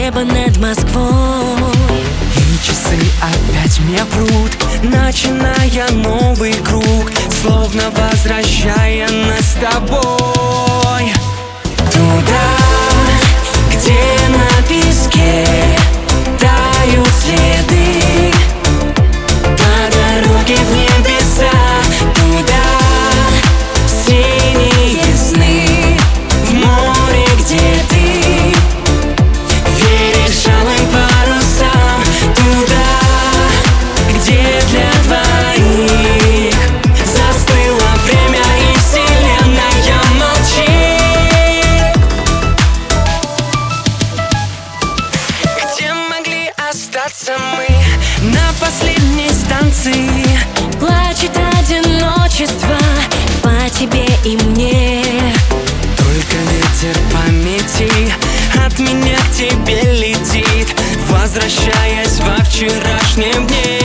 небо над Москвой. И часы опять мне врут, начиная новый круг, словно возвращая нас с тобой туда, где на песке тают следы, по дороге в небеса, туда, в синие сны, в море, где ты веришь алым парусам, туда, где для двоих застыло время и вселенная молчит. Где могли остаться мы на последней станции? Плачет одиночество по тебе и мне. Только ветер памяти от меня к тебе летит, возвращаясь во вчерашнем дне.